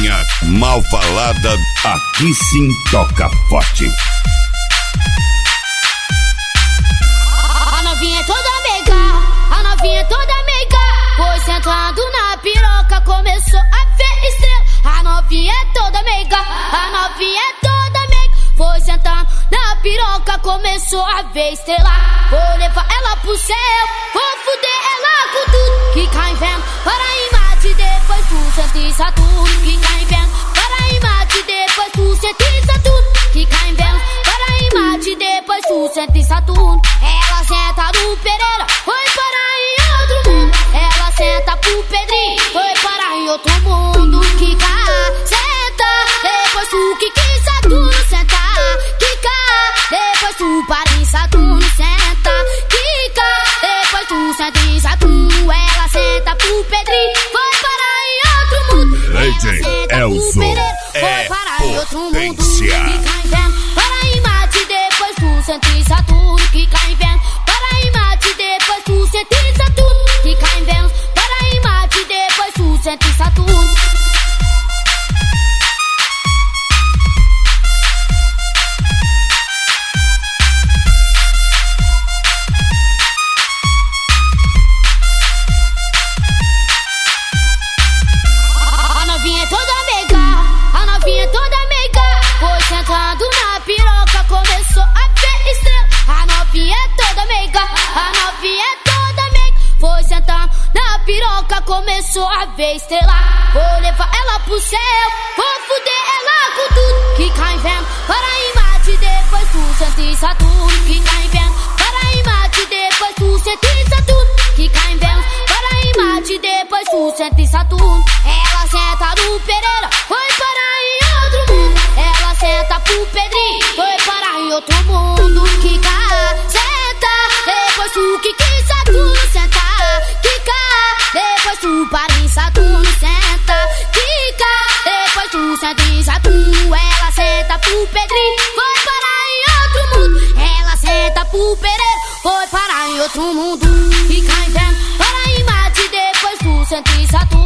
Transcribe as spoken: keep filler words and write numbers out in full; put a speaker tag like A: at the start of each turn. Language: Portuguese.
A: novinha mal falada, aqui sim toca forte.
B: A novinha é toda meiga, a novinha é toda meiga. Foi sentando na piroca, começou a ver estrela. A novinha é toda meiga, a novinha é toda meiga. Foi sentando na piroca, começou a ver estrela. Vou levar ela pro céu, vou fuder ela com tudo. Que cai vento, para em Marte, depois tu senta em Saturno. Que cai vento, para em Marte, depois tu senta em Saturno. Que cai vento, para em Marte, depois tu senta em Saturno. Ela senta no Pereira, foi parar em outro mundo. Ela senta pro Pedrinho, foi parar em outro mundo. Quica, senta, depois tu quica em Saturno. Senta, quica, depois tu para em Saturno. Senta, quica, depois tu senta em Saturno. Ela senta pro Pedrinho, foi parar em outro mundo. Ela senta pro Pereira, foi parar em outro mundo. Quica em vento, para em Marte, depois tu senta em Saturno. Quica em vento, para em Marte, depois tu senta em Saturno. Quica em vento, para em Marte, depois tu senta em Saturno. A novinha é toda meiga, a novinha é toda meiga. Foi sentando na piroca, começou a ver estrela. A novinha é toda meiga, a novinha é toda meiga. Foi sentando na piroca, começou a ver estrela. Vou levar ela pro céu, vou fuder ela com tudo. Que cai em vento, para em Marte, depois tu senta em Saturno. Que cai em vento, para em Marte, depois tu senta em Saturno. Que cai em vento, para em Marte, depois tu senta em Saturno. Ela senta no Pereira, foi parar em outro mundo. Ela senta pro Pedrinho, foi parar em outro mundo. Quica, senta, depois tu quica em Saturno. Senta, quica, depois tu para em Saturno. Senta, quica, depois tu senta em Saturno. Ela senta pro Pedrinho, foi parar em outro mundo. Ela senta pro Pereira, foi parar em outro mundo. Quica em vento, para em Marte, depois tu senta em Saturno.